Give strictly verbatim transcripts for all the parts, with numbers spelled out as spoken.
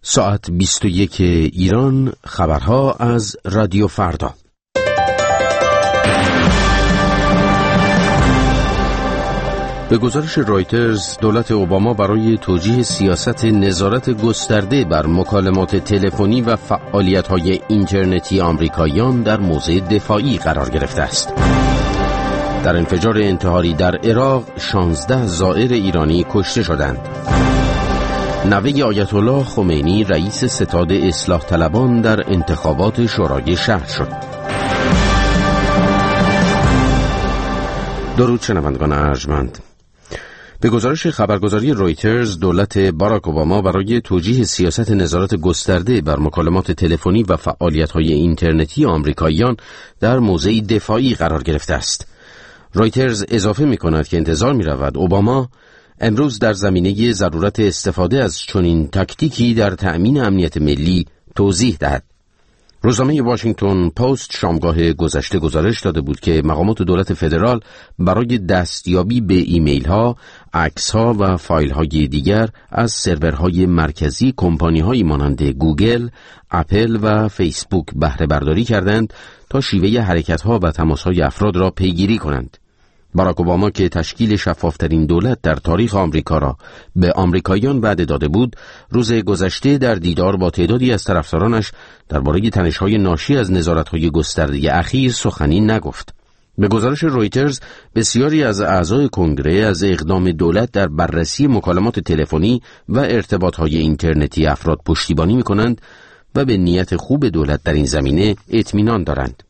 ساعت بیست و یک ایران، خبرها از رادیو فردا. به گزارش رایترز، دولت اوباما برای توجیه سیاست نظارت گسترده بر مکالمات تلفنی و فعالیت‌های اینترنتی آمریکاییان در موضع دفاعی قرار گرفته است. در انفجار انتحاری در عراق، شانزده زائر ایرانی کشته شدند. نوه آیت الله خمینی رئیس ستاد اصلاح طلبان در انتخابات شورای شهر شد. درود شنوندگان ارجمند. به گزارش خبرگزاری رویترز، دولت باراک اوباما برای توجیه سیاست نظارت گسترده بر مکالمات تلفنی و فعالیت‌های اینترنتی آمریکاییان در موضع دفاعی قرار گرفته است. رویترز اضافه می‌کند که انتظار می‌رود اوباما امروز در زمینه ضرورت استفاده از چنین تاکتیکی در تأمین امنیت ملی توضیح دهد. روزنامه واشنگتن پست شامگاه گذشته گزارش داده بود که مقامات دولت فدرال برای دستیابی به ایمیل ها، عکس ها و فایل های دیگر از سرورهای مرکزی کمپانی های مانند گوگل، اپل و فیسبوک بهره برداری کردند تا شیوه حرکت ها و تماس های افراد را پیگیری کنند. باراک اوباما که تشکیل شفافترین دولت در تاریخ آمریکا را به آمریکاییان وعده داده بود، روز گذشته در دیدار با تعدادی از طرفدارانش درباره تنش‌های ناشی از نظارت‌های گسترده اخیر سخنی نگفت. به گزارش رویترز، بسیاری از اعضای کنگره از اقدام دولت در بررسی مکالمات تلفنی و ارتباط‌های اینترنتی افراد پشتیبانی می‌کنند و به نیت خوب دولت در این زمینه اطمینان دارند.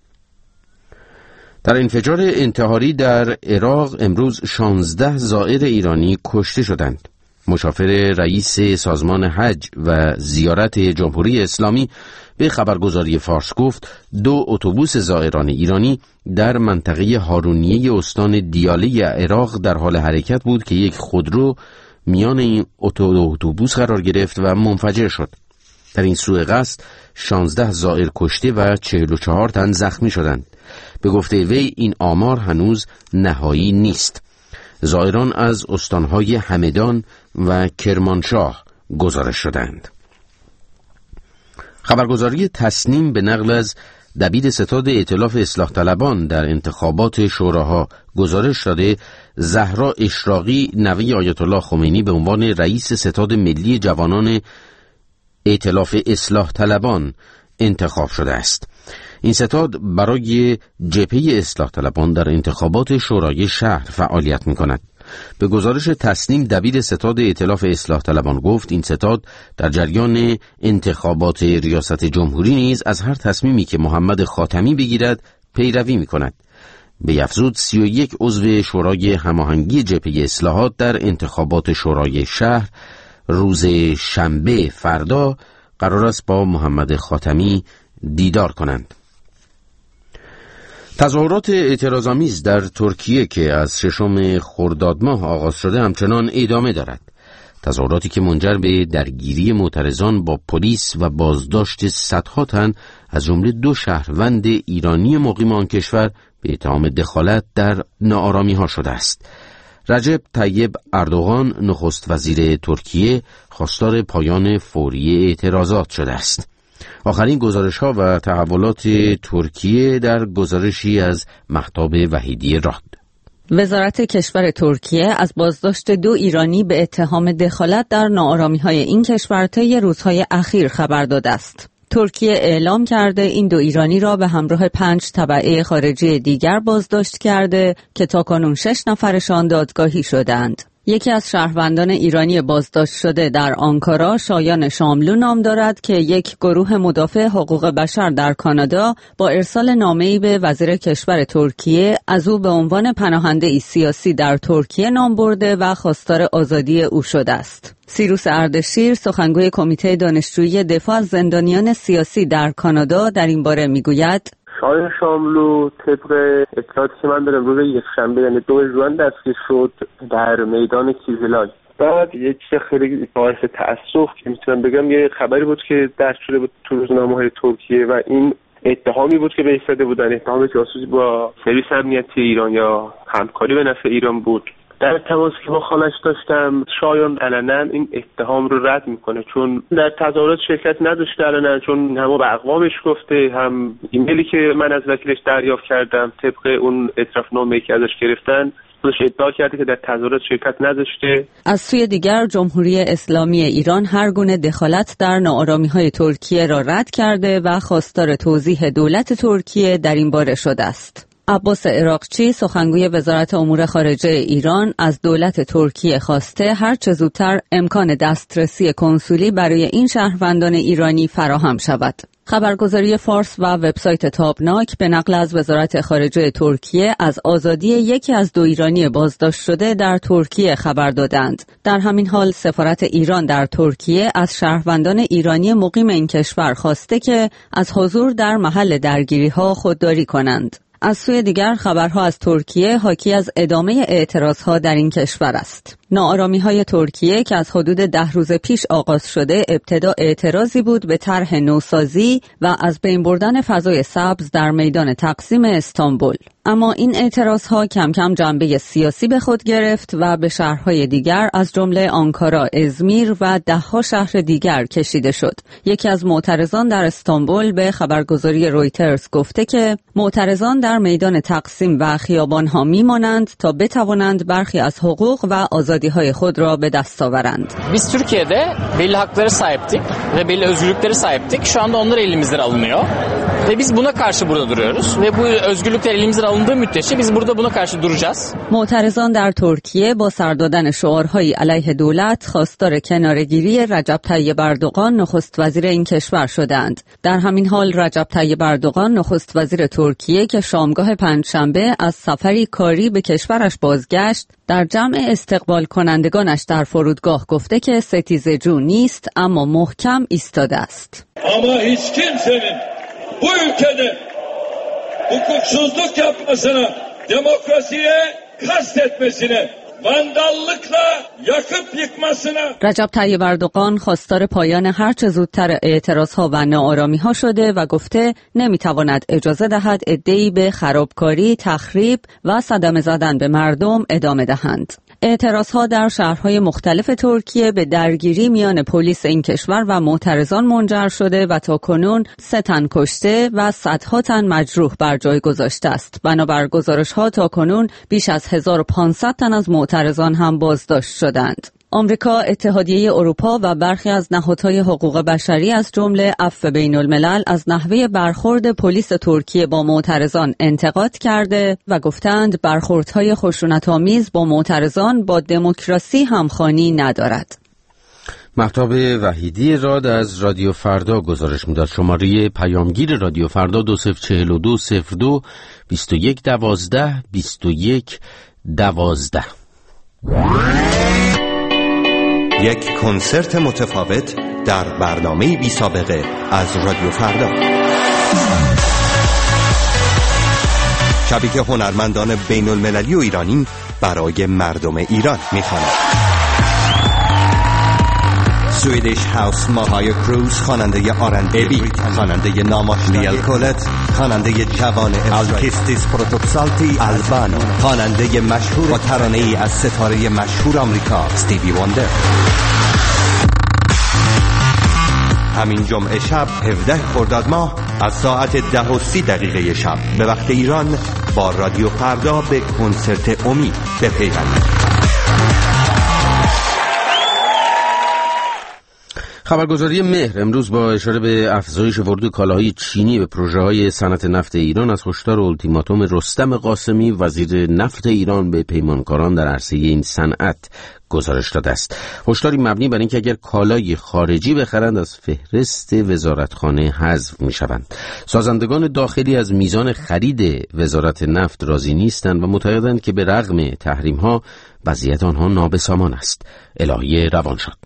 در انفجار انتحاری در عراق امروز شانزده زائر ایرانی کشته شدند. مشاور رئیس سازمان حج و زیارت جمهوری اسلامی به خبرگزاری فارس گفت دو اتوبوس زائران ایرانی در منطقه هارونیه استان دیاله عراق در حال حرکت بود که یک خودرو میان این اتوبوس قرار گرفت و منفجر شد. در این سوء قصد شانزده زائر کشته و چهل و چهار تن زخمی شدند. به گفته وی این آمار هنوز نهایی نیست. زائران از استانهای همدان و کرمانشاه گزارش شدند. خبرگزاری تصنیم به نقل از دبیر ستاد ائتلاف اصلاح طلبان در انتخابات شوراها گزارش داده زهرا اشراقی نوه آیت الله خمینی به عنوان رئیس ستاد ملی جوانان ائتلاف اصلاح طلبان انتخاب شده است. این ستاد برای جبهه اصلاح طلبان در انتخابات شورای شهر فعالیت می کند. به گزارش تصنیم دبیر ستاد ائتلاف اصلاح طلبان گفت این ستاد در جریان انتخابات ریاست جمهوری نیز از هر تصمیمی که محمد خاتمی بگیرد پیروی می کند. به افزود سی و یک عضو شورای هماهنگی جبهه اصلاحات در انتخابات شورای شهر روز شنبه فردا قرار است با محمد خاتمی دیدار کنند. تظاهرات اعتراض‌آمیز در ترکیه که از ششم خرداد ماه آغاز شده همچنان ادامه دارد. تظاهراتی که منجر به درگیری معترضان با پلیس و بازداشت صدها تن از جمله دو شهروند ایرانی مقیم آن کشور به اتهام دخالت در ناآرامی‌ها شده است. رجب طیب اردوغان نخست وزیر ترکیه خواستار پایان فوری اعتراضات شده است. آخرین گزارش‌ها و تحولات ترکیه در گزارشی از مهتاب وحیدی راد. وزارت کشور ترکیه از بازداشت دو ایرانی به اتهام دخالت در ناآرامی‌های این کشور طی روزهای اخیر خبر داده است. ترکیه اعلام کرده این دو ایرانی را به همراه پنج تبعه خارجی دیگر بازداشت کرده که تاکنون شش نفرشان دادگاهی شدند. یکی از شهروندان ایرانی بازداشت شده در آنکارا شایان شاملو نام دارد که یک گروه مدافع حقوق بشر در کانادا با ارسال نامه‌ای به وزیر کشور ترکیه از او به عنوان پناهنده سیاسی در ترکیه نام برده و خواستار آزادی او شده است. سیروس اردشیر سخنگوی کمیته دانشجویی دفاع از زندانیان سیاسی در کانادا در این باره میگوید شایان شاملو طبق اطلاعاتی که من دارم روز یکشنبه یعنی دو ژوئن دستگیر شد در میدان کیزلای. بعد یک چیز خیلی باعث تأسف که میتونم بگم یه خبری بود که درج شده بود تو روزنامه‌های ترکیه و این اتهامی بود که به ایستاده بودن اتهام جاسوسی با سرویس امنیتی ایران یا همکاری به نفع ایران بود در تماسی که با خالش داشتم شایان علنا این اتهام رو رد میکنه، چون در تظاهرات شرکت نداشته علنا، چون هم به اقوامش گفته، هم ایمیلی که من از وکیلش دریافت کردم طبق اون اعترافنامه‌ای که ازش گرفتن خودش ادعا کرده که در تظاهرات شرکت نداشته. از سوی دیگر جمهوری اسلامی ایران هر گونه دخالت در ناآرامی‌های ترکیه را رد کرده و خواستار توضیح دولت ترکیه در این باره شده است. عباس عراقچی سخنگوی وزارت امور خارجه ایران از دولت ترکیه خواسته هر چه زودتر امکان دسترسی کنسولی برای این شهروندان ایرانی فراهم شود. خبرگزاری فارس و وبسایت تابناک به نقل از وزارت خارجه ترکیه از آزادی یکی از دو ایرانی بازداشت شده در ترکیه خبر دادند. در همین حال سفارت ایران در ترکیه از شهروندان ایرانی مقیم این کشور خواسته که از حضور در محل درگیری‌ها خودداری کنند. از سوی دیگر خبرها از ترکیه حاکی از ادامه اعتراضها در این کشور است. ناآرامی‌های ترکیه که از حدود ده روز پیش آغاز شده ابتدا اعتراضی بود به طرح نوسازی و از بین بردن فضای سبز در میدان تقسیم استانبول. اما این اعتراضها کم کم جنبه سیاسی به خود گرفت و به شهرهای دیگر از جمله آنکارا، ازمیر و ده‌ها شهر دیگر کشیده شد. یکی از معترضان در استانبول به خبرگزاری رویترز gofte که معترضان در میدان تقسیم و خیابان‌ها می‌مانند تا بتوانند برخی از حقوق و آزادی‌های خود را به دست آورند. Biz Türkiye'de belli haklara sahiptik ve belli özgürlüklere sahiptik. Şu anda onlar elimizden alınıyor. Ve biz buna karşı burada duruyoruz ve bu özgürlükler elimizden alındığı müddetçe biz burada buna karşı duracağız. معترضان در ترکیه با سر دادن شعارهای علیه دولت خواستار کناره‌گیری رجب طیب اردوغان نخست وزیر این کشور شدند. در همین حال رجب طیب اردوغان نخست وزیر ترکیه که شامگاه پنجشنبه از سفری کاری به کشورش بازگشت، در جمع استقبال کنندگانش در فرودگاه گفته که ستیزه‌جو نیست اما محکم ایستاده است. اما hiç kimsenin bu ülkede hukuksuzluk yapmasına, demokrasiye kastetmesine, vandallıkla yakıp yıkmasına. رجب طیب اردوغان خواستار پایان هر چه زودتر اعتراضها و ناآرامی‌ها شده و گفته نمیتواند اجازه دهد عده‌ای به خرابکاری، تخریب و صدمه زدن به مردم ادامه دهند. اعتراضها در شهرهای مختلف ترکیه به درگیری میان پلیس این کشور و معترضان منجر شده و تاکنون سه تن کشته و صدها تن مجروح بر جای گذاشته است. بنابر گزارش‌ها تاکنون بیش از هزار و پانصد تن از معترضان هم بازداشت شدند. آمریکا، اتحادیه اروپا و برخی از نهادهای حقوق بشری از جمله عفو بین الملل از نحوه برخورد پلیس ترکیه با معترضان انتقاد کرده و گفتند برخوردهای خشونت‌آمیز با معترضان با دموکراسی همخوانی ندارد. مهتاب وحیدی راد از رادیو فردا گزارش میداد. شماره پیامگیر رادیو فردا دو صفر چهل و دو صفر دو بیست و یک دوازده بیست و یک دوازده. یک کنسرت متفاوت در برنامه بی سابقه از رادیو فردا. شبی که هنرمندان بین المللی و ایرانی برای مردم ایران میخوانند. سویدیش هاوس ماهای کروز خواننده آرند ابی، خواننده ناماشنا لیل کولت، خواننده جوان الکیستیس پروتوکسالتی آلبانو، خواننده مشهور و ترانه‌ای از ستاره مشهور آمریکا استیوی وندر. همین جمعه شب هفده خرداد ماه از ساعت ده و سی دقیقه شب به وقت ایران با رادیو فردا به کنسرت امید بپیوندید. خبرگزاری مهر امروز با اشاره به افزایش ورود کالاهای چینی به پروژه‌های صنعت نفت ایران از هشدار اولتیماتوم رستم قاسمی وزیر نفت ایران به پیمانکاران در عرصه این صنعت گزارش داده است. هشداری مبنی بر اینکه اگر کالای خارجی بخرند از فهرست وزارتخانه حذف می‌شوند. سازندگان داخلی از میزان خرید وزارت نفت راضی نیستند و معتقدند که به رغم تحریم‌ها وضعیت آنها نابسامان است. الهی روان شد.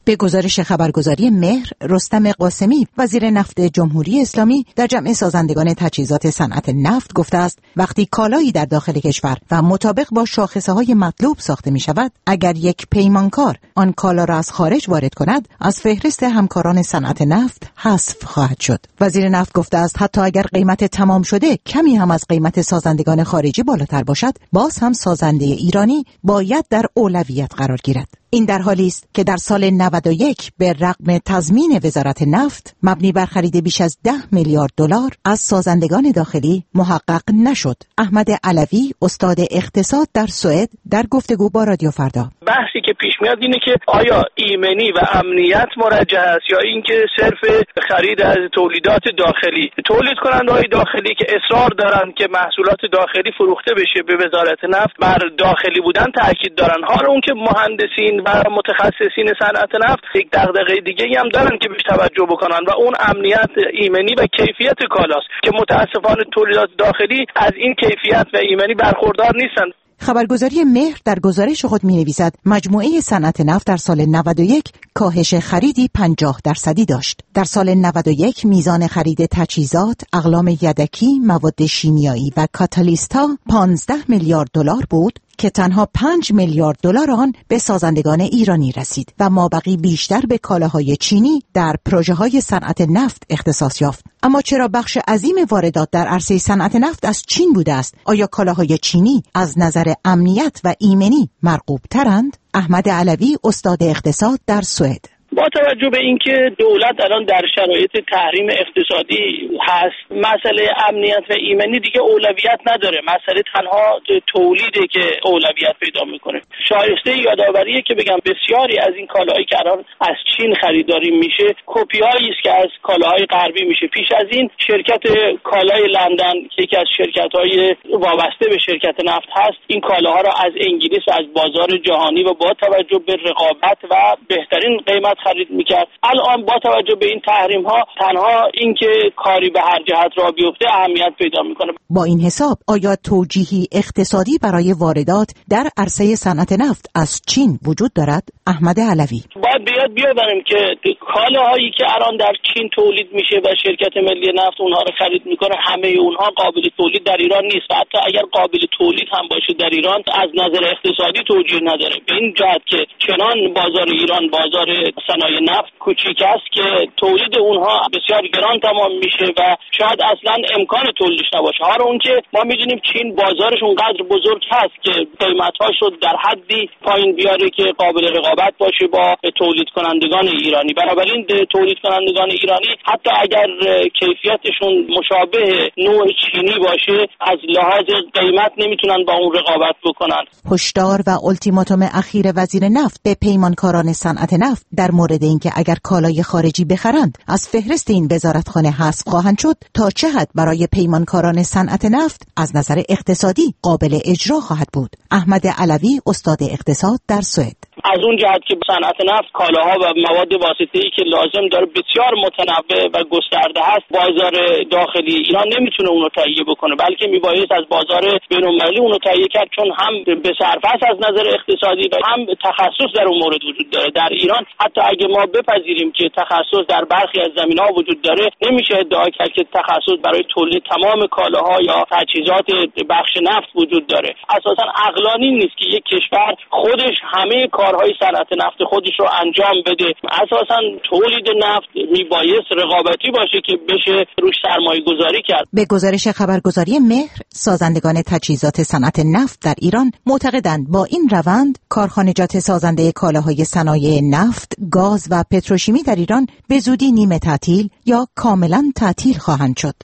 به گزارش خبرگزاری مهر، رستم قاسمی وزیر نفت جمهوری اسلامی در جمع سازندگان تجهیزات صنعت نفت گفته است وقتی کالایی در داخل کشور و مطابق با شاخصه‌های مطلوب ساخته می شود، اگر یک پیمانکار آن کالا را از خارج وارد کند، از فهرست همکاران صنعت نفت حذف خواهد شد. وزیر نفت گفته است حتی اگر قیمت تمام شده کمی هم از قیمت سازندگان خارجی بالاتر باشد، باز هم سازنده ایرانی باید در اولویت قرار گیرد. این در حالی است که در سال نود و یک به رغم تضمین وزارت نفت مبنی بر خرید بیش از ده میلیارد دلار از سازندگان داخلی محقق نشد. احمد علوی، استاد اقتصاد در سوئد، در گفتگو با رادیو فردا: بحثی که پیش میاد اینه که آیا ایمنی و امنیت مرجح است یا اینکه صرف خرید از تولیدات داخلی. تولید کننده‌های داخلی که اصرار دارن که محصولات داخلی فروخته بشه به وزارت نفت، بر داخلی بودن تاکید دارن. حالا اون که مهندسین و متخصصین صنعت نفت یک دغدغه دیگه‌ای هم دارن که بهش توجه بکنن و اون امنیت، ایمنی و کیفیت کالاست که متاسفانه تولیدات داخلی از این کیفیت و ایمنی برخوردار نیستن. خبرگزاری مهر در گزارش خود می‌نویسد مجموعه صنعت نفت در سال نود و یک کاهش خریدی پنجاه درصدی داشت. در سال نود و یک میزان خرید تجهیزات، اقلام یدکی، مواد شیمیایی و کاتالیست‌ها پانزده میلیارد دلار بود که تنها پنج میلیارد دلار آن به سازندگان ایرانی رسید و مابقی بیشتر به کالاهای چینی در پروژه‌های صنعت نفت اختصاص یافت. اما چرا بخش عظیم واردات در عرصه صنعت نفت از چین بوده است؟ آیا کالاهای چینی از نظر امنیت و ایمنی مرغوب ترند؟ احمد علوی، استاد اقتصاد در سوئد: با توجه به اینکه دولت الان در شرایط تحریم اقتصادی هست، مسئله امنیت و ایمنی دیگه اولویت نداره. مسئله تنها تولیده که اولویت پیدا میکنه. شایسته یادآوریه که بگم بسیاری از این کالاهایی که الان از چین خریداری میشه کپی‌هایی است که از کالاهای غربی میشه. پیش از این شرکت کالای لندن که یکی از شرکت‌های وابسته به شرکت نفت هست، این کالاها را از انگلیس و از بازار جهانی و با توجه به رقابت و بهترین قیمت خرید میکرد. الان با توجه به این تحریم ها تنها اینکه کاری به هر جهت را بیفته اهمیت پیدا میکنه. با این حساب آیا توجیهی اقتصادی برای واردات در عرصه صنعت نفت از چین وجود دارد؟ احمد علوی: باید بیاد بیاوریم که کالاهایی که الان در چین تولید میشه و شرکت ملی نفت اونها رو خرید میکنه، همه اونها قابل تولید در ایران نیست و حتی اگر قابل تولید هم باشه در ایران از نظر اقتصادی توجیه نداره. به این جهت که چنان بازار ایران بازار صنایع نفت کوچیک است که تولید اونها بسیار گران تمام میشه و شاید اصلا امکان تولیدش نباشه. حالا اون که ما میدونیم چین بازارش اونقدر بزرگ هست که قیمت‌ها شد در حدی پایین بیاره که قابل رقابت باشه با تولید کنندگان ایرانی. بنابراین تولید کنندگان ایرانی حتی اگر کیفیتشون مشابه نوع چینی باشه، از لحاظ قیمت نمیتونن با اون رقابت بکنن. هشدار و التیماتوم اخیر وزیر نفت به پیمانکاران صنعت نفت در مورد اینکه اگر کالای خارجی بخرند از فهرست این وزارتخانه حذف خواهند شد، تا چه حد برای پیمانکاران صنعت نفت از نظر اقتصادی قابل اجرا خواهد بود. احمد علوی، استاد اقتصاد در سوئد: از اون جهت که صنعت نفت کالاها و مواد واسطه‌ای که لازم داره بسیار متنوع و گسترده هست، بازار داخلی ایران نمیتونه اونو تهیه بکنه، بلکه میبایست از بازار بین‌المللی اونو تهیه کرد، چون هم به صرفه از نظر اقتصادی و هم تخصص در اون مورد وجود داره. در ایران حتی اگه ما بپذیریم که تخصص در برخی از زمینه‌ها وجود داره، نمیشه ادعا کرد که تخصص برای تولید تمام کالاها یا تجهیزات بخش نفت وجود داره. اساساً عقلانی نیست که یک کشور خودش همه کارهای صنعت نفت خودش رو انجام بده. اساساً تولید نفت میبایست رقابتی باشه که بشه روش سرمایه گذاری کرد. به گزارش خبرگزاری مهر، سازندگان تجهیزات صنعت نفت در ایران معتقدند با این روند کارخانجات سازنده کالاهای صنایع نفت، گاز و پتروشیمی در ایران به زودی نیمه تعطیل یا کاملا تعطیل خواهند شد.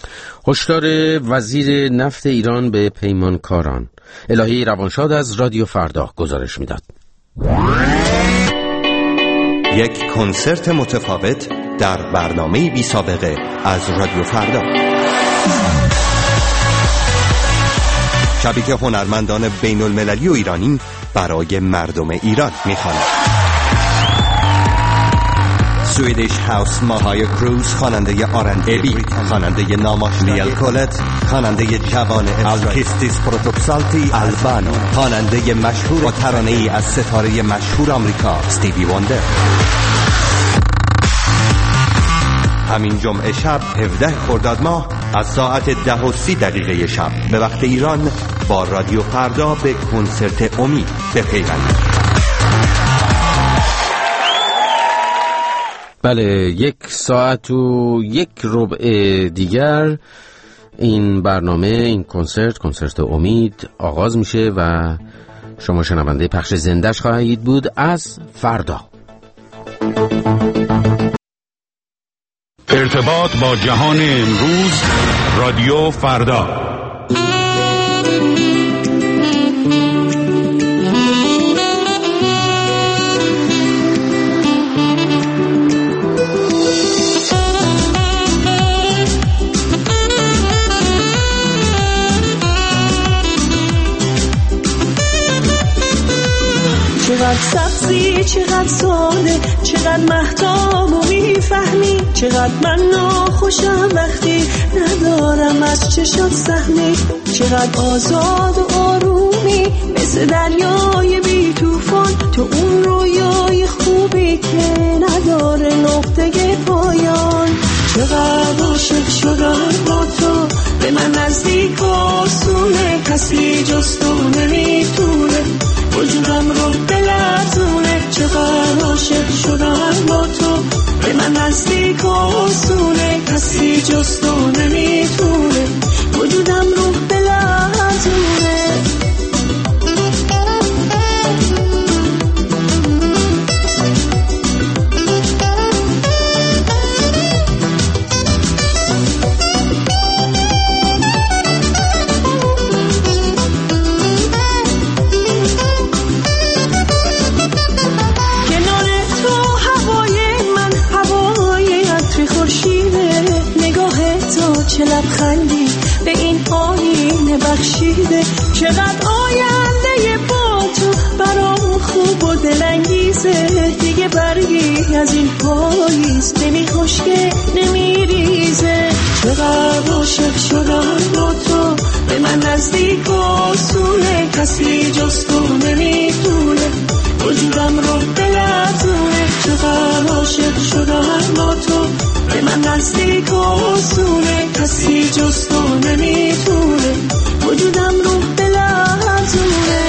هشدار وزیر نفت ایران به پیمانکاران. الهی روانشاد از رادیو فردا گزارش میداد. یک کنسرت متفاوت در برنامه بی سابقه از رادیو فردا. شبی که هنرمندان بین المللی و ایرانی برای مردم ایران میخوانند. سویدیش هاوس ماهای کروز خواننده آرن ابی، خواننده نامآشنا نیل کولت، خواننده جوان الکیستیس پروتوکسالتی آلبانو، خواننده مشهور و ترانه‌ای از ستاره مشهور آمریکا استیوی وندر. همین جمعه شب هفده خرداد ماه از ساعت ده و سی دقیقه شب به وقت ایران با رادیو فردا به کنسرت امید بپیوندید. بله، یک ساعت و یک ربع دیگر این برنامه، این کنسرت، کنسرت امید آغاز میشه و شما شنونده پخش زنده‌اش خواهید بود از فردا. ارتباط با جهان امروز، رادیو فردا. چقدر سبزی، چقدر ساده، چقدر مهتاب و میفهمی، چقدر من ناخوشم وقتی ندارم از چشات سهمی، چقدر آزاد و آرومی مثل دریای بی توفان، تو اون رویای خوبی که نداره نقطه پایان. چقدر عاشق شدم با تو، به من نزدیک آسونه، کسی جز تو نمیتونه وجودم رو بلرزونه. چقدر عاشق شدم با تو، به من نزدیک آسونه، کسی جز تو نمیتونه وجودم رو بلرزونه. چه لبخندی به این آینه بخشیده، چقدر آینده با تو برام خوب و دلانگیزه. دیگه برگی از این پاییز نمی خشکه نمی ریزه. چقدر عاشق شدم با تو، به من نزدیک آسونه، کسی جز تو نمیتونه وجودم رو بلرزونه. چقدر عاشق شدم با تو، به من نزدیک آسونه، کسی جز تو نمیتونه وجودم رو بلرزونه.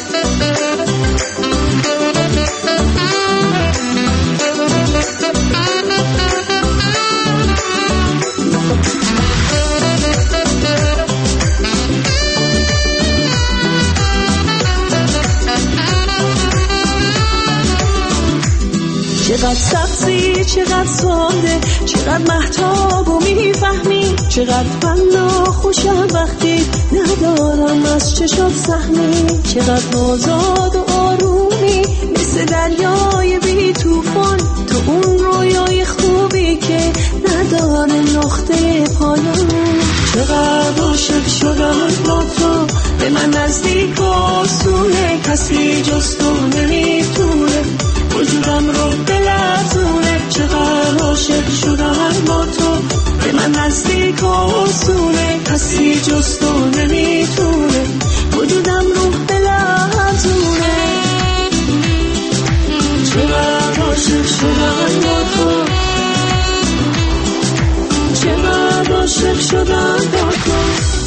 چقدر سبزی، چقدر ساده، چقدر مهتاب و میفهمی، چقدر من ناخوشم وقتی ندارم از چشات سهمی، چقدر آزاد و آرومی مثل دریای بی توفان، تو اون رویای خوبی که نداره نقطه پایان. چقدر عاشق شدم با تو، به من نزدیک آسونه، کسی جز تو نمیتونه وجودم رو بلرزونه. چقدر عاشق شدم با تو، به من نزدیک آسونه، کسی جز تو نمیتونه وجودم رو بلرزونه. چقدر عاشق شدم با تو، چقدر عاشق شدم با تو.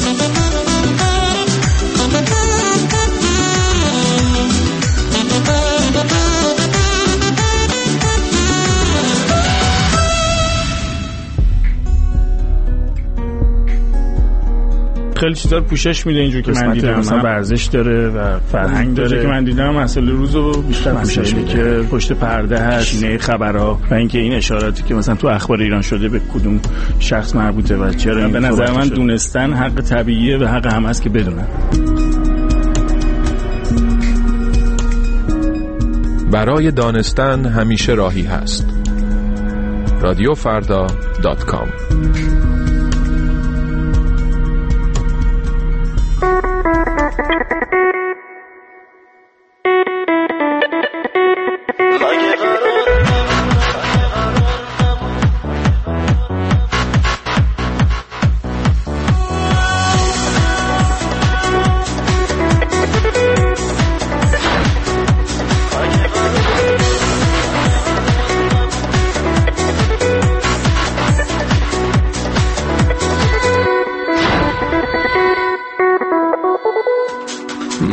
خیلی چیزا رو پوشش میده اینجور که من دیدم، مثلا ورزش داره و فرهنگ داره که من دیدم، مسئله روزو بیشتر پوشش میده که پشت پرده هست، شینه خبرها و اینکه این اشاراتی که مثلا تو اخبار ایران شده به کدوم شخص مربوطه و چرا. به نظر من دونستن حق طبیعیه و حق هم هست که بدونن. برای دانستن همیشه راهی هست. رادیو فردا دات کام.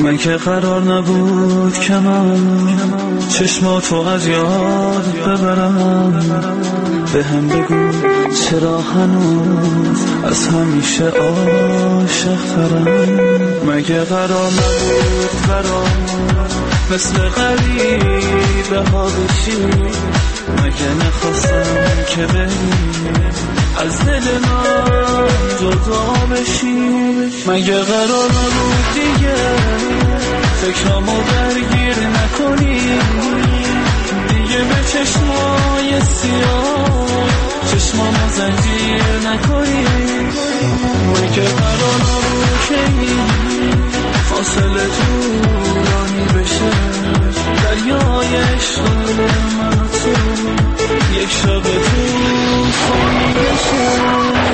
مگه قرار نبود که من چشماتو از یاد ببرم؟ به هم بگو چرا هنوز از همیشه عاشق ترم؟ مگه قرار نبود برام مثل غریبه ها بشی؟ مگه نخواستم که بری از دل من جدا بشی؟ مگه قرار نبود دیگه فکرامو درگیر نکنی؟ دیگه به چشمای سیاه چشمامو زنجیر نکنی؟ مگه قرار نبود که این فاصله طولانی بشه؟ دریای عشق من تو یک شب طوفانی بشه.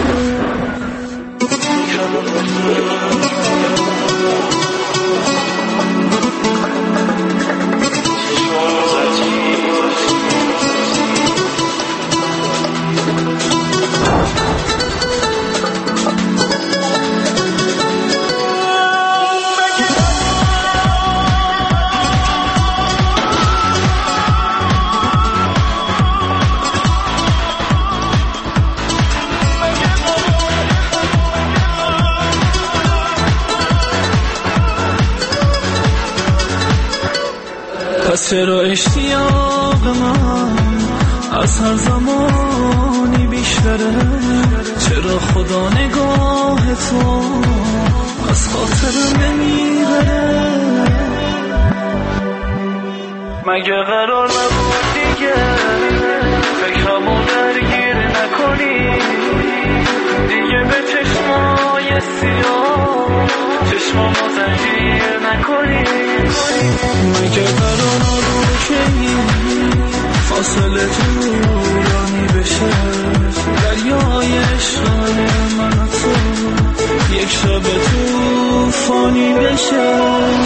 پس چرا اشتیاق من از هر زمانی بیشتره؟ چرا خدا نگاه تو از خاطر نمیره؟ مگه قرار نبود دیگه فکرامو درگیر نکنی؟ دیگه به چشمای سیاه چشمامو زنجیر نکنی؟ مگه قرار نبود که این فاصله طولانی بشه؟ دریای عشق من تو یک شب طوفانی بشه.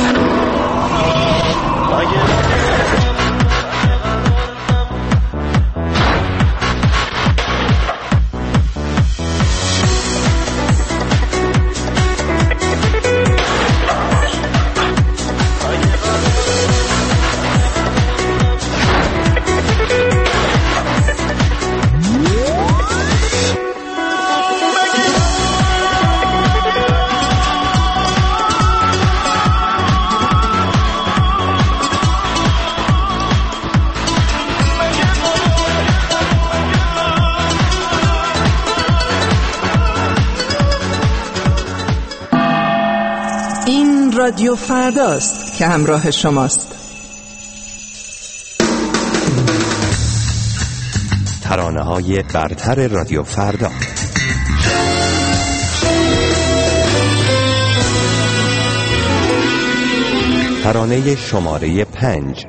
مگه رادیو فرداست که همراه شماست. ترانه های برتر رادیو فردا. ترانه شماره پنج.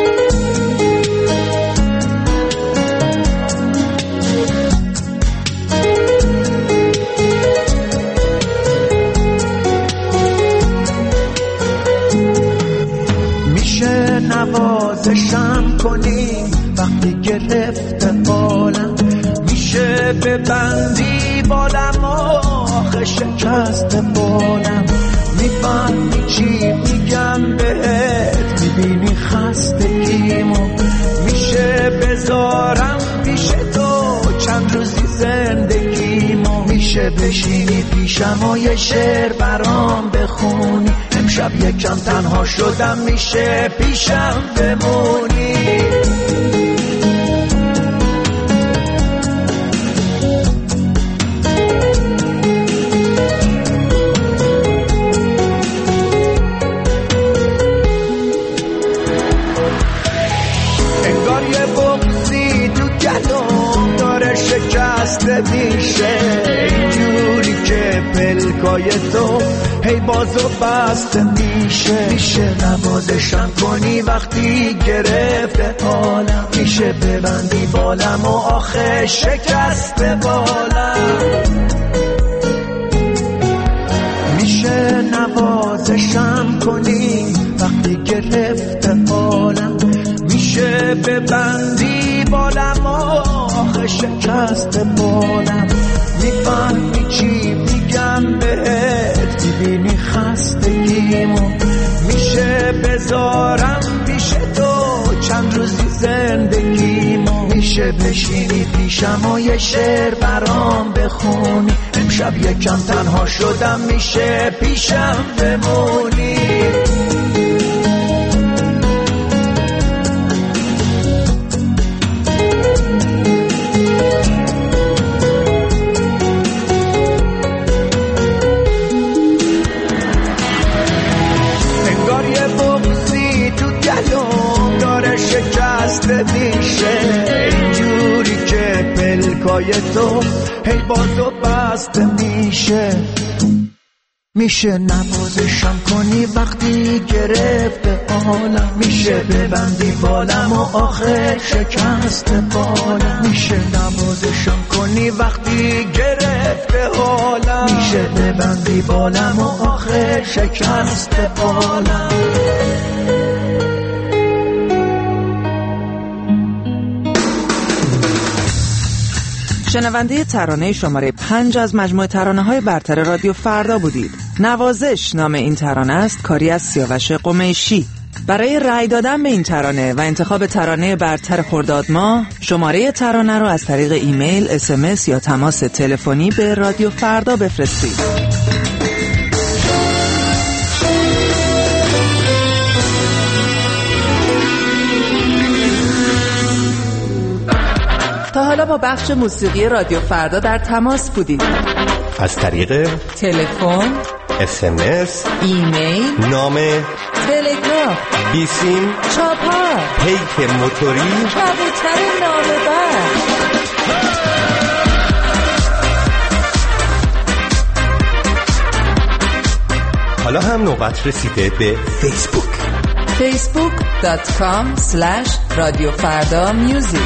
نوازشم کنی وقتی گرفته بالم؟ میشه ببندی بالم آخه شکست بالم؟ میفهمی چی میگم بهت؟ میبینی خستگیمو؟ میشه بذارم پیش تو چند روزی زندگیمو؟ میشه بشینی پیشم و یه شعر برام بخونی؟ امشب یکم تنها شدم میشه پیشم بمونی؟ انگار یه بغضی تو گلوم داره شکست میشه، اینجوری که پلکای تو هی بازو بسته میشه. میشه نوازشم کنی وقتی گرفته حالم؟ میشه ببندی بالم و آخه شکست بالم؟ میشه نوازشم کنی وقتی گرفته حالم؟ میشه ببندی بالم و آخه شکست بالم؟ میفهمی چی میگم بهت؟ میبینی خستگیمو؟ بشینی پیشم و یه شعر برام بخونی. امشب یکم تنها شدم میشه پیشم بمونی. میشه اینجوری که پلکای تو هی باز و بسته میشه. میشه نوازشم کنی وقتی گرفته حالم. میشه ببندی بالم و آخه شکست بالم. میشه نوازشم کنی وقتی گرفته حالم. میشه ببندی بالم و آخه شکست بالم. شنونده ترانه شماره پنج از مجموعه ترانه‌های برتر رادیو فردا بودید. نوازش نام این ترانه است، کاری از سیاوش قمیشی. برای رأی دادن به این ترانه و انتخاب ترانه برتر خرداد ماه، شماره ترانه رو از طریق ایمیل، اس ام اس یا تماس تلفنی به رادیو فردا بفرستید. تا حالا با بخش موسیقی رادیو فردا در تماس بودید. از طریق تلفن، اس ام اس، ایمیل، نامه، تلگراف، بیسیم، چاپار، پیک موتوری، کبوتر نامه‌بر. حالا هم نوبت رسیده به فیسبوک. فیسبوک دات کام اسلش رادیو فردا میوزیک.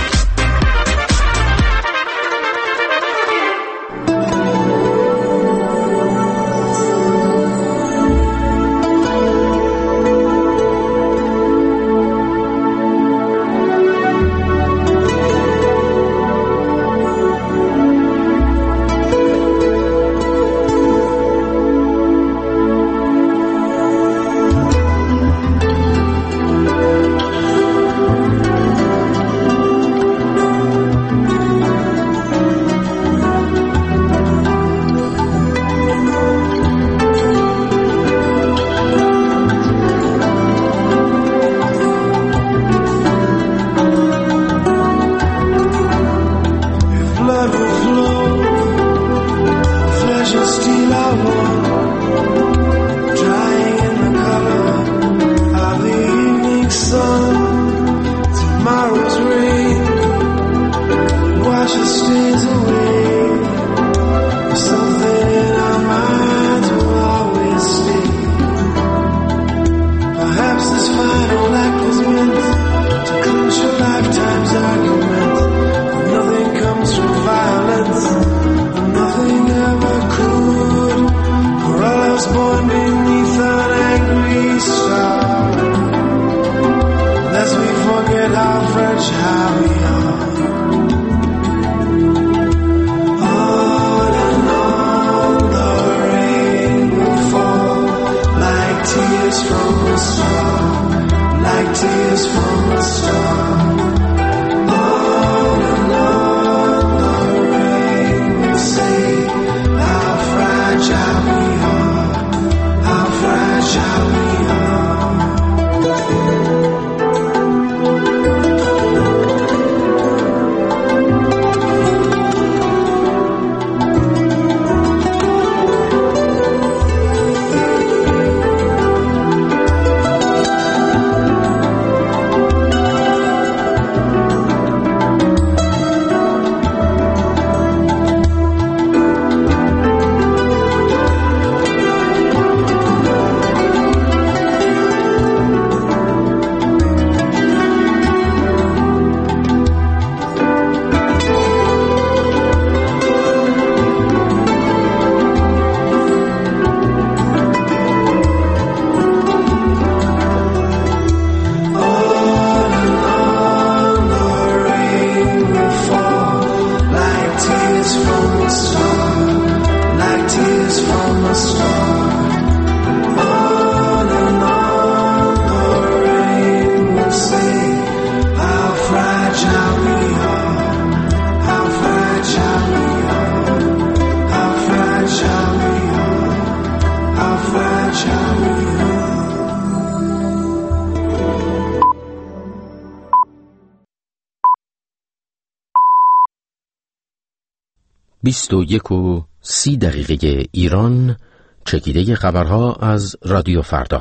بیست و یک و سی دقیقه ایران، چکیده خبرها از رادیو فردا.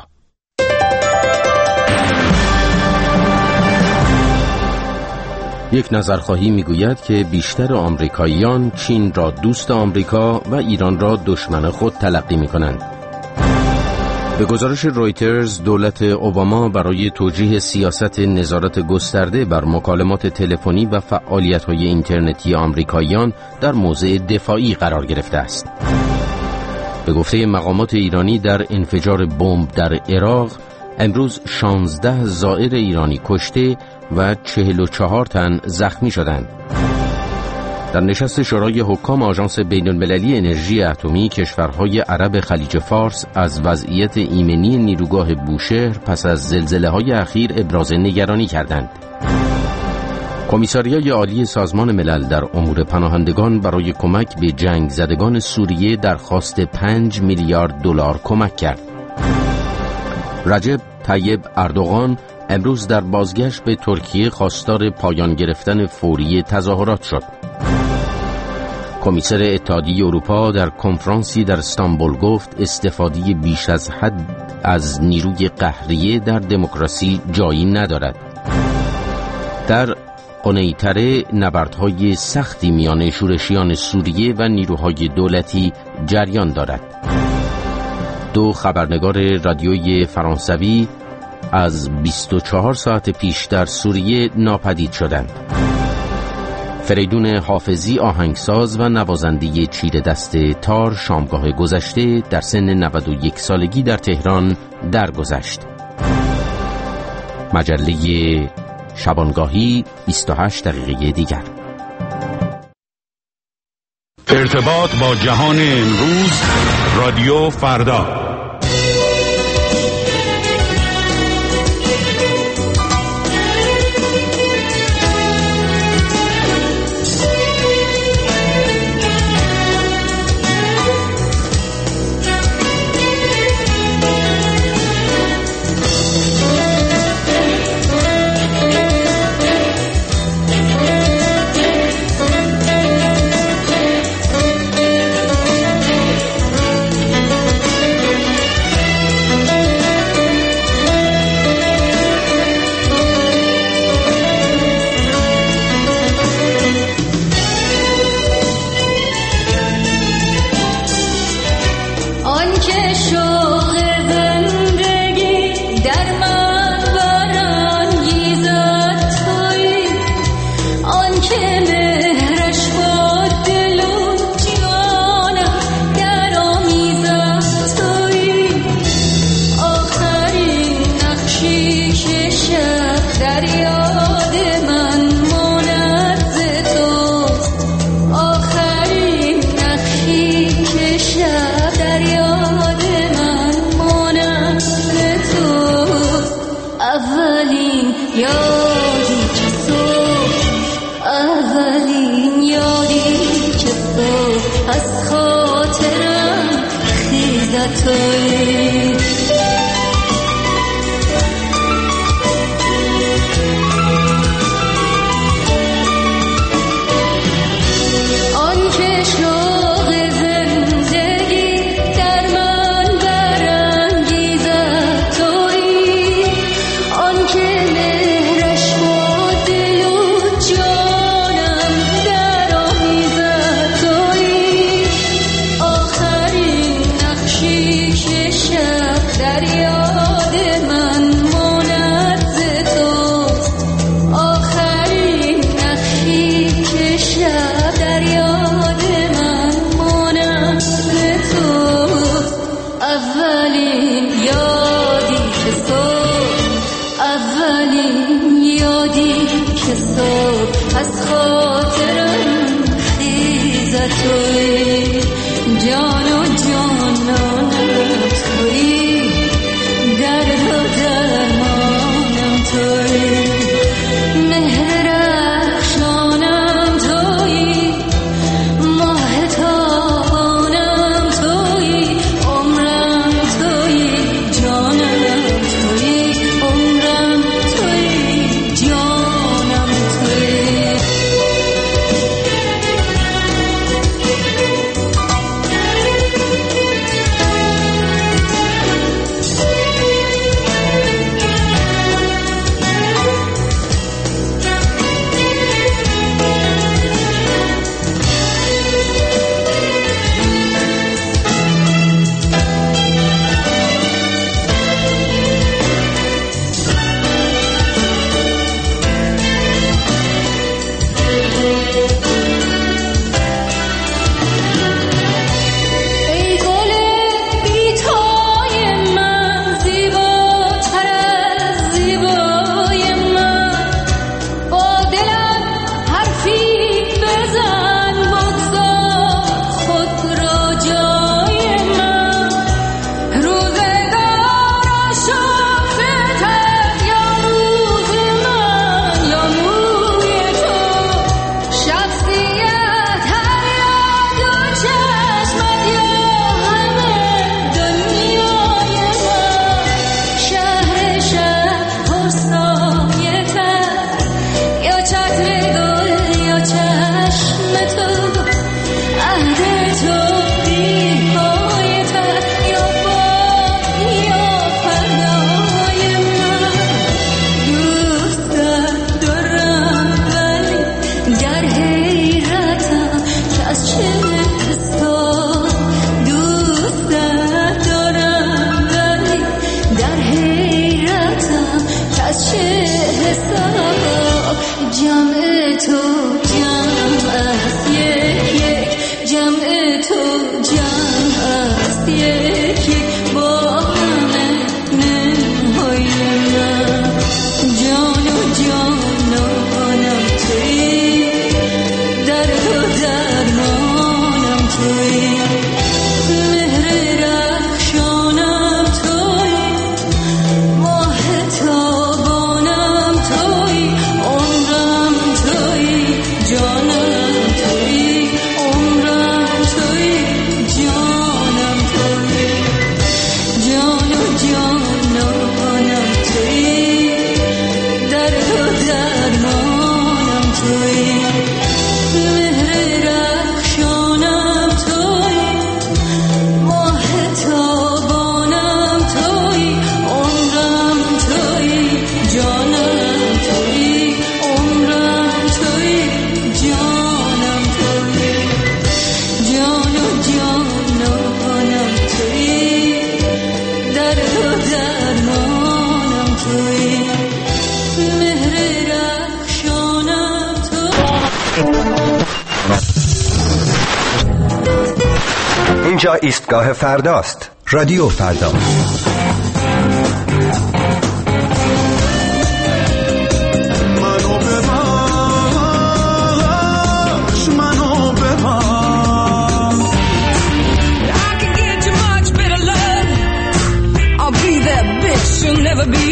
یک نظرخواهی میگوید که بیشتر آمریکاییان چین را دوست آمریکا و ایران را دشمن خود تلقی می‌کنند. به گزارش رویترز، دولت اوباما برای توجیه سیاست نظارت گسترده بر مکالمات تلفنی و فعالیت‌های اینترنتی آمریکاییان در موضع دفاعی قرار گرفته است. به گفته مقامات ایرانی، در انفجار بمب در عراق امروز شانزده زائر ایرانی کشته و چهل و چهار تن زخمی شدند. در نشست شورای حکام آژانس بین‌المللی انرژی اتمی، کشورهای عرب خلیج فارس از وضعیت ایمنی نیروگاه بوشهر پس از زلزله‌های اخیر ابراز نگرانی کردند. کمیساریای عالی سازمان ملل در امور پناهندگان برای کمک به جنگ زدگان سوریه درخواست پنج میلیارد دلار کمک کرد. رجب طیب اردوغان امروز در بازگشت به ترکیه خواستار پایان گرفتن فوری تظاهرات شد. کمیسر اتحادیه اروپا در کنفرانسی در استانبول گفت استفاده بیش از حد از نیروی قهریه در دموکراسی جایی ندارد. در قنیطره نبردهای سختی میان شورشیان سوریه و نیروهای دولتی جریان دارد. دو خبرنگار رادیوی فرانسوی از بیست و چهار ساعت پیش در سوریه ناپدید شدند. فریدون حافظی، آهنگساز و نوازنده چیره دست تار، شامگاه گذشته در سن نود و یک سالگی در تهران درگذشت. مجله شبانگاهی، بیست و هشت دقیقه دیگر. ارتباط با جهان امروز، رادیو فردا. اینجا ایستگاه فرداست. رادیو فردا. Never be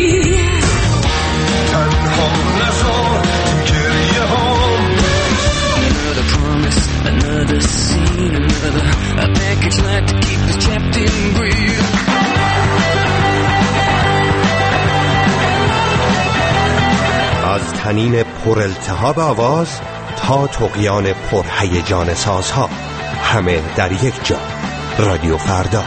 another promise, another scene, another a package like to keep us trapped in greed. از طنین پر التهاب آواز تا طغیان پر هیجان سازها، همه در یک جا. رادیو فردا.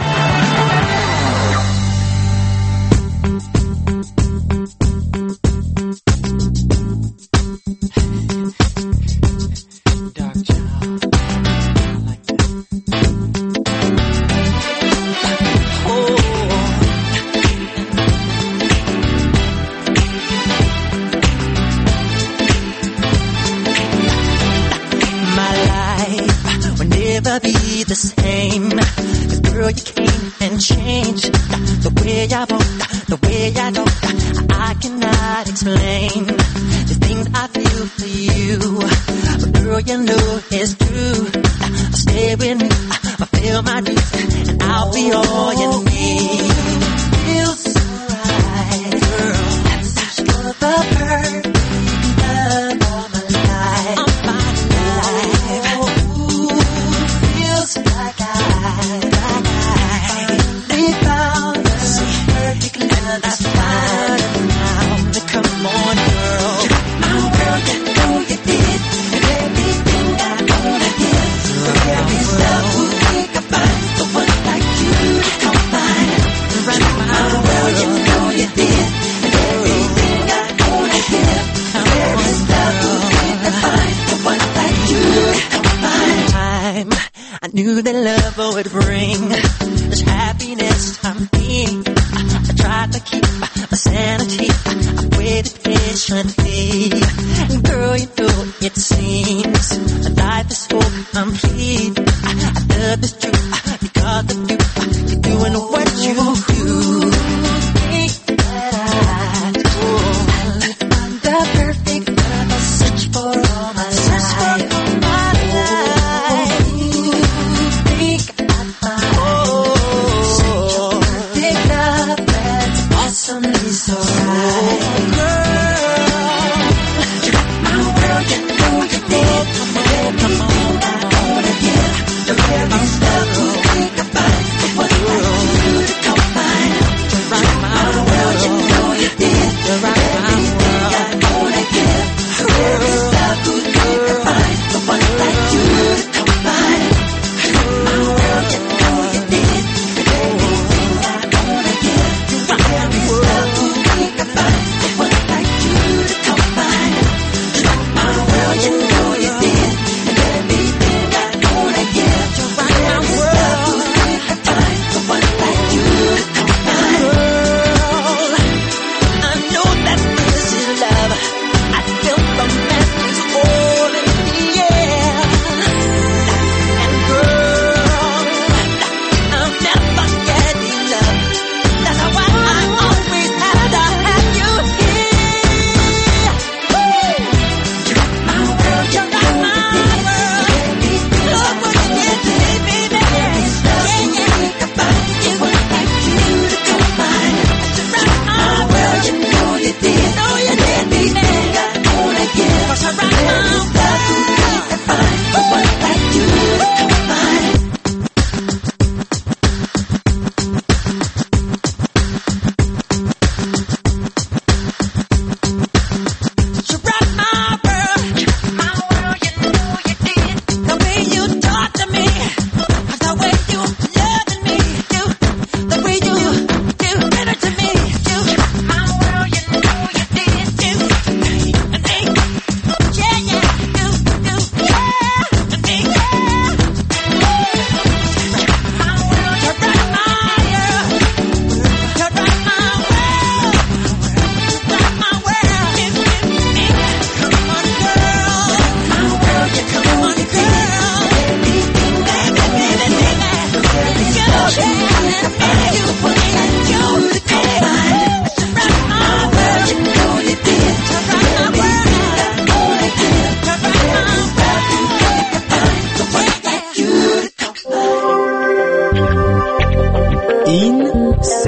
Knew that love would bring this happiness I'm in. I tried to keep my sanity. I waited patiently. And girl, you know it seems my life is so complete. I love is true because of you. You're doing what you do. Think that I do. I live on the perfect love. I search for all my life. So right, girl, you got my world, you know you did. Come on, come on, I wanna get the very stuff you think about.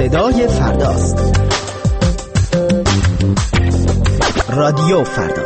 صدای فرداست. رادیو فردا.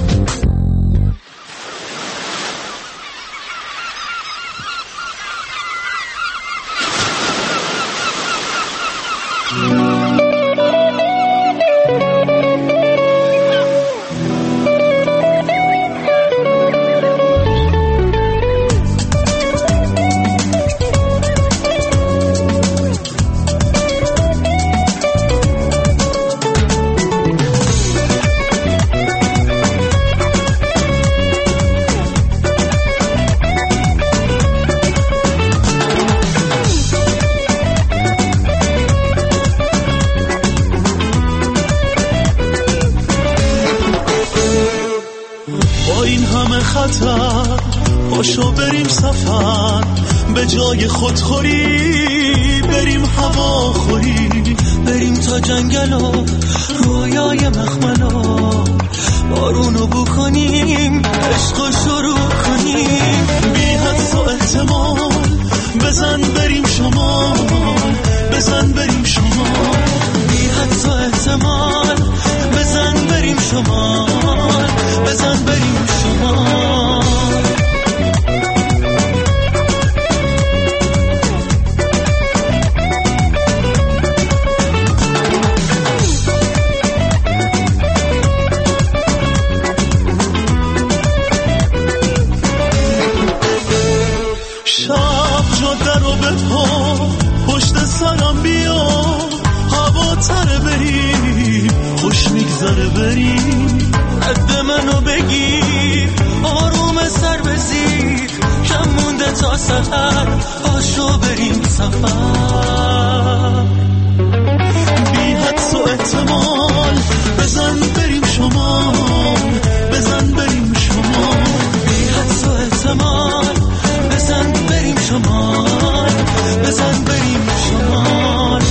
پاشو بریم سفر به جای خودخوری، بریم هواخوری، بریم تا جنگل و رویای مخملا، بارونو بو کنیم، عشقو شروع کنیم، بی حدس و احتمال بزن بریم شمال، بزن بریم شمال، بی حدس و احتمال بزن بریم شمال، بزن بریم شمال. پشت سرم بیا هوا تره بریم، خوش میگذره بریم، رد منو بگیر، آروم سر بزیر، کم مونده تا سحر، پاشو بریم سفر، بی حدس و احتمال بزن بریم شمال، بزن بریم شمال، بی حدس و احتمال بزن بریم شمال، بزن بریم شمال.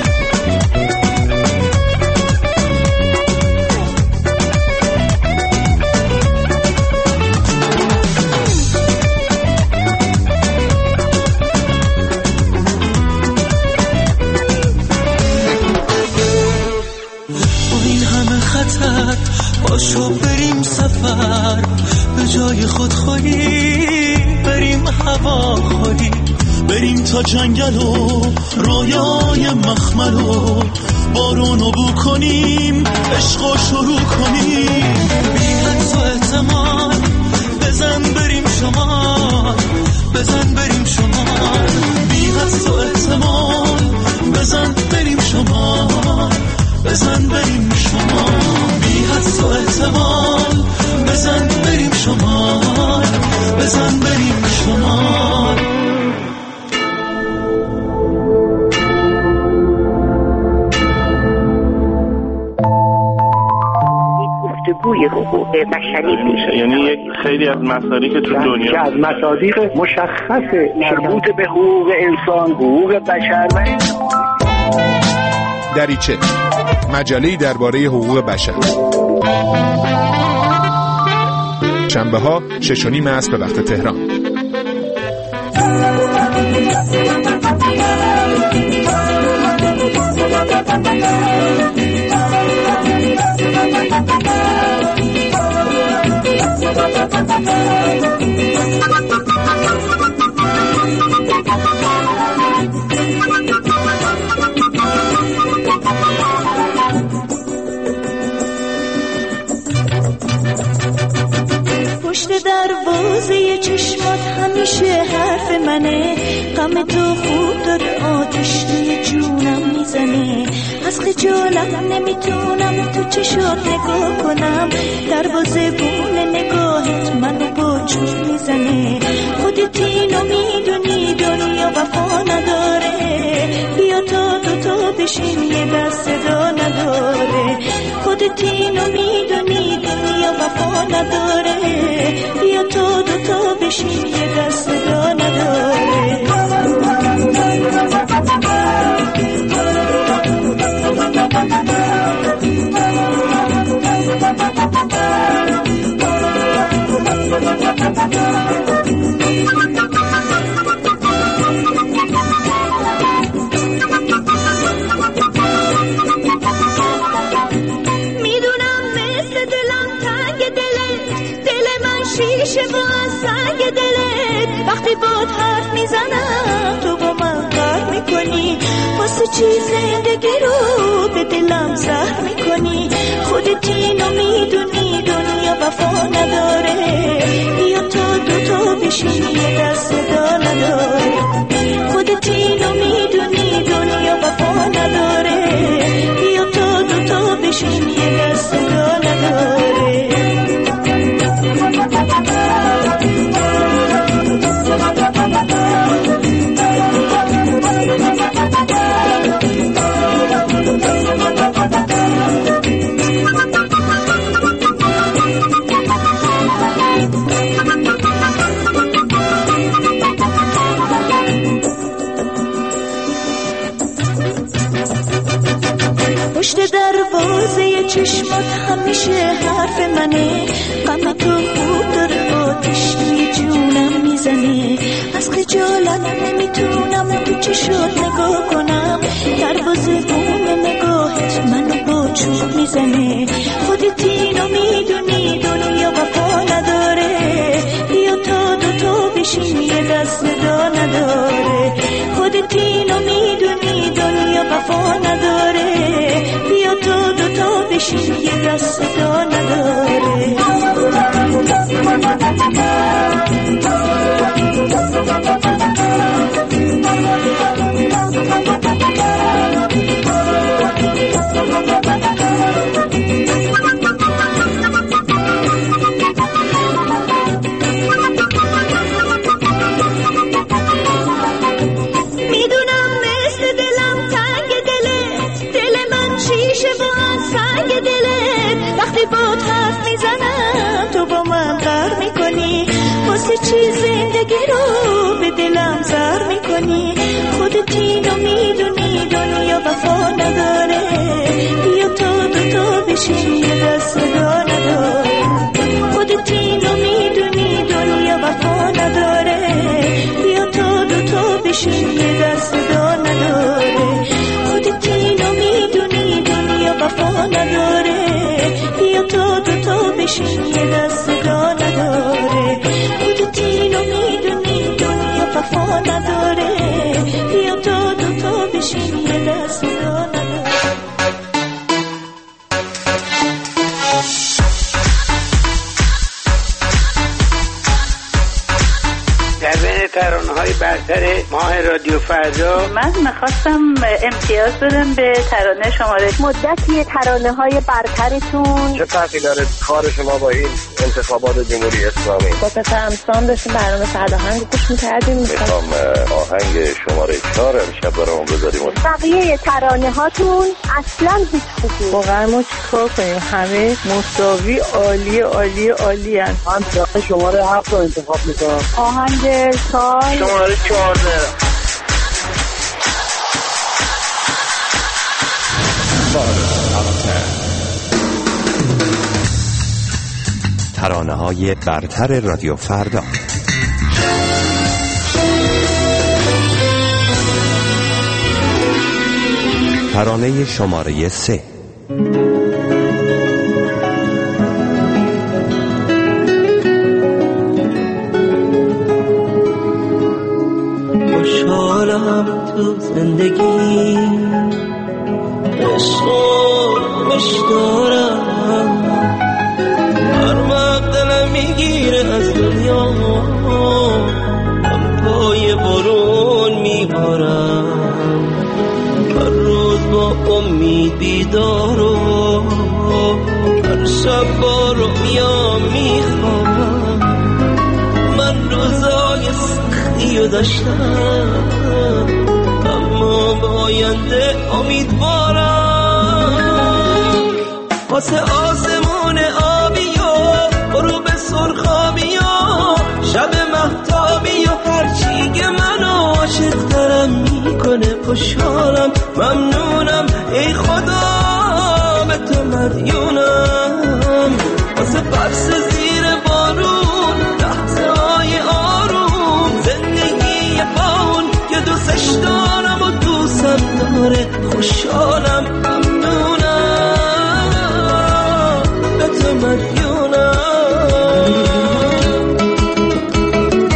با این همه خطر پاشو بریم سفر، به جای خودخوری بریم هواخوری، بریم تا جنگل و رویای مخمل و بارونو بو کنیم، عشقو شروع کنیم، بی حدس و احتمال بزن بریم شمال، بزن بریم شمال، بی حدس و احتمال بزن بریم شمال، بزن بریم شمال، بی حدس و احتمال بزن بریم شمال، بزن بریم شمال. گفتگوی حقوق بشری میشه، یعنی یک خیلی از مصادیق که تو دنیا که از مصادیق مشخص مربوط به حقوق انسان، حقوق بشر و دریچه، مجله‌ای درباره حقوق بشر. شنبه ها شش و نیم عصر به وقت تهران. پشت دروازه چشمات همیشه حرف منه، غم تو خوب داره آتش توی جونم میزنه، از خجالت نمیتونم تو چشات نگاه کنم، دروازه بونه نگاهت منو با چون میزنه، خودت اینو میدونی دنیا وفا نداره، بیا تا دوتا بشین یه دست صدا نداره، خودت اینو میدونی دنیا وفا نداره، بیا تا دوتا بشین یه دست صدا نداره. دلت وقتی باد حرف میزنم تو با من قهر میکنی واسه چی زندگی رو به دلم زهر میکنی خودت اینو میدونی دنیا وفا نداره بیا تا دوتا بشیم یه دست صدا نداره خودت اینو میدونی دنیا وفا نداره بیا تا دوتا بشیم یه دست صدا نداره پشت دروازه چشمات همیشه حرف منه غم تو خوب داره آتش توی جونم میزنه از خجالت نمیتونم تو چشات نگاه کنم دروازه بوم نگاهت منو با چوب میزنه خودت اینو میدونی دنیا وفا نداره بیا تا دوتا بشیم یه دست صدا نداره خودت اینو میدونی دنیا وفا نداره بیا تا دوتا بشیم یه دست صدا نداره چی زندگی رو به دلم زهر میکنی خودت اینو میدونی دنیا وفا نداره بیا تا دوتا بشیم یه دست صدا نداره خودت اینو میدونی دنیا وفا نداره بیا تا دوتا بشیم یه دست صدا نداره خودت اینو میدونی دنیا وفا نداره بیا تا دوتا بشیم یه دست صدا نداره اینو میدونی دنیا وفا نداره بیا تا دوتا بشیم یه دست صدا نداره در بین ترانه‌های برتر ماه رادیو فردا من میخواستم امتیاز بدم به ترانه شماره مدتی ترانه‌های برترتون چه فرقی داره کار شما با این انتخابات جمهوری اسلامی؟ با پسرم سام داشتیم برنامه فرdaهنگ گوش می‌کردیم. میخوام آهنگ شماره چهار امشب برامون بذاریم. بقیه ترانه‌هاتون اصلا هیچ خوبی. واقعا ما چیکار کنیم؟ همه مساوی عالی عالی عالی ان. من شماره هفت رو انتخاب می‌کنم. آهنگ سال شماره چهارده. ترانه‌های برتر رادیو فردا. ترانه شماره سه. خوشحالم تو زندگی عشقش دارم هر وقت دلم میگیره از دنیا هم پای بارون میبارم هر روز با امید بیدار و هر شب با رویا میخوام من روزای سختیو داشتم اما به آینده امیدوارم واسه آسمون آبی و غروب سرخابی و شب مهتابی و هرچی که منو عاشق ترم میکنه خوشحالم ممنونم ای خدا به تو مدیونم واسه برس زیر بارون لحظه های آروم زندگی پاون که دوستش دارم و دوستم داره خوشحالم ممنونم به تو مدیونم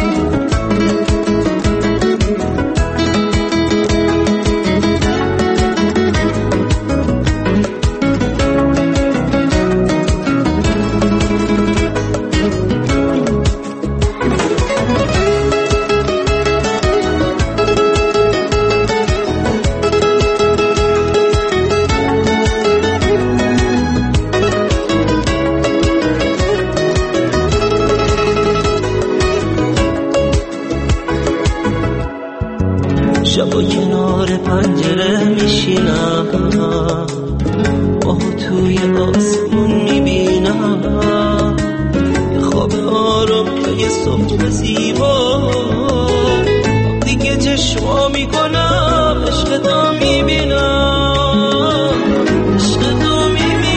شبا کنار پنجره میشینم ماه توی آسمون میبینم یه خواب آرام یه صبح زیبا دیگه چشما میکنم عشق تو میبینم عشق تو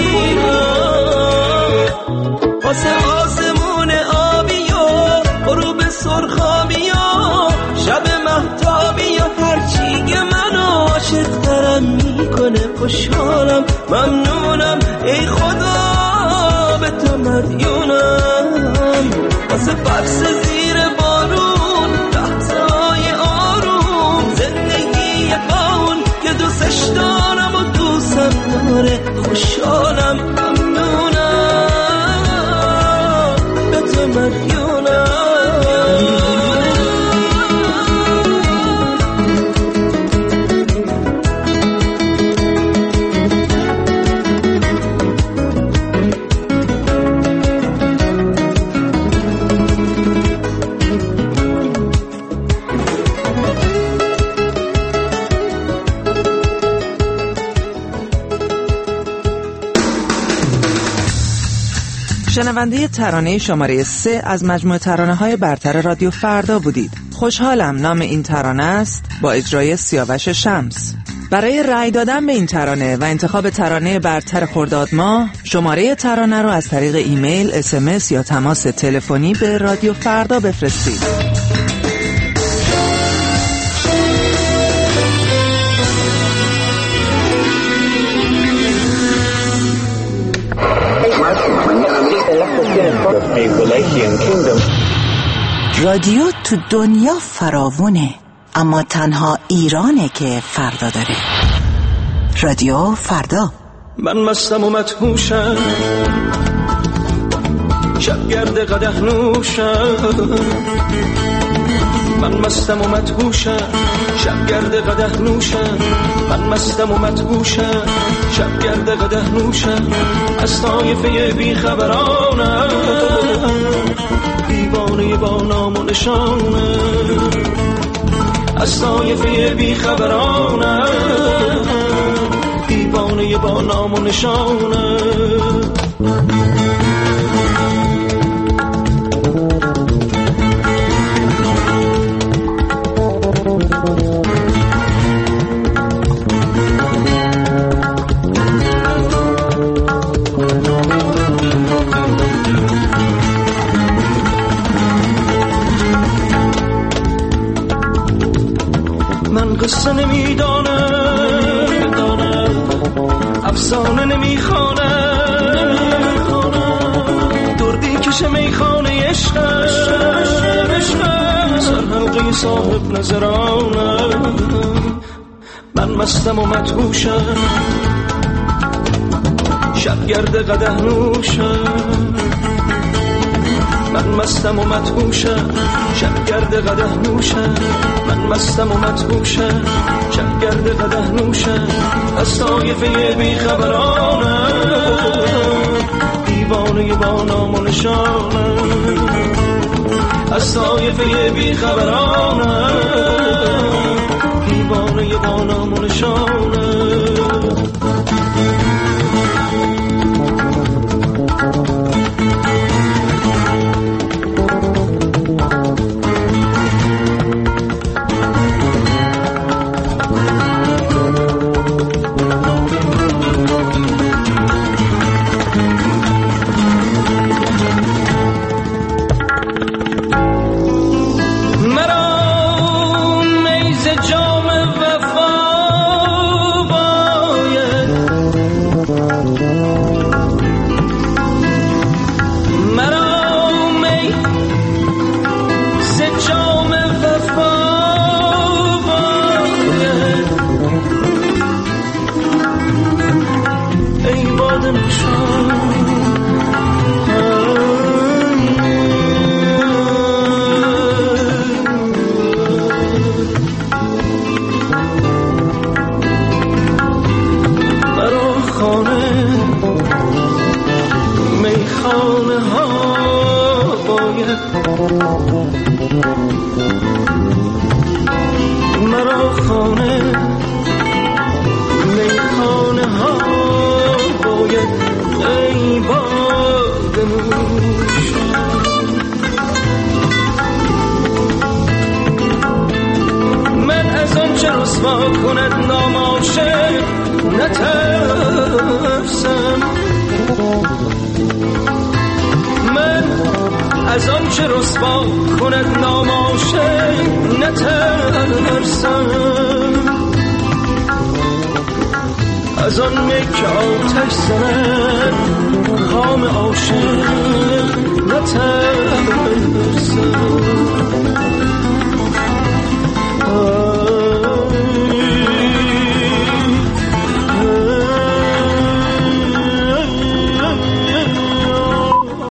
میبینم واسه آسمون آبی و غروب سرخابی و شب مهتابی و هرچی که منو عاشق ترم میکنه خوشحالم ممنونم ای خدا به تو مدیونم واسه فرس زیر بارون لحظه های آروم زندگی باون که دوستش دارم و دوستم داره خوشحالم ممنونم به تو مدیونم شنونده ترانه شماره سه از مجموعه ترانه‌های برتر رادیو فردا بودید. خوشحالم نام این ترانه است با اجرای سیاوش شمس. برای رأی دادن به این ترانه و انتخاب ترانه برتر خرداد ماه شماره ترانه رو از طریق ایمیل، اس ام اس یا تماس تلفنی به رادیو فردا بفرستید. رادیو تو دنیا فراوونه، اما تنها ایرانه که فردا داره. رادیو فردا. من مستم و مدهوشم شبگرد قدح نوشم من مستم و مدهوشم شبگرد قدح نوشم من مستم و مدهوشم شبگرد قدح نوشم از طایفه بیخبرانم دیوانه با نام و نشانم از طایفه بیخبرانم دیوانه با نام و نشانم قصه نمیدانم افسانه نمیخوانم دردی کشه میخانه عشقم سرحلقه صاحب نظرانم من مستم و مدهوشم شبگرد قدح نوشم من مستم و مدهوشم شبگرد قدح نوشم من مستم و مدهوشم شبگرد قدح نوشم از طایفه بیخبرانم دیوانه با نام و نشانم از طایفه بیخبرانم دیوانه با نام و نشانم مرا خانه میخانه ها باید ای باد نوشم. من از آن چه رسوا کند نام عاشق نترسم، من از آن چه رسوا کند نام عاشق نترسم، از آن می که آتش زند خام عاشق نترسم.